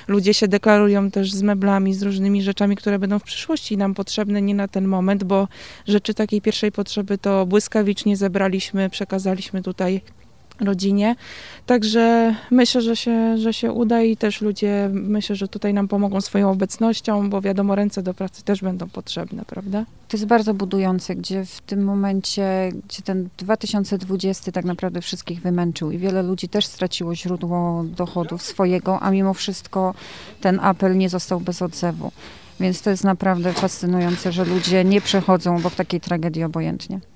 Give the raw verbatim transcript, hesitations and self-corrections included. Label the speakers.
Speaker 1: ludzie się deklarują też z meblami, z różnymi rzeczami, które będą w przyszłości nam potrzebne, nie na ten moment, bo rzeczy takiej pierwszej potrzeby to błyskawicznie zebraliśmy, przekazaliśmy tutaj rodzinie. Także myślę, że się, że się uda i też ludzie, myślę, że tutaj nam pomogą swoją obecnością, bo wiadomo, ręce do pracy też będą potrzebne, prawda?
Speaker 2: To jest bardzo budujące, gdzie w tym momencie, gdzie ten dwa tysiące dwudziesty tak naprawdę wszystkich wymęczył i wiele ludzi też straciło źródło dochodów swojego, a mimo wszystko ten apel nie został bez odzewu. Więc to jest naprawdę fascynujące, że ludzie nie przechodzą obok takiej tragedii obojętnie.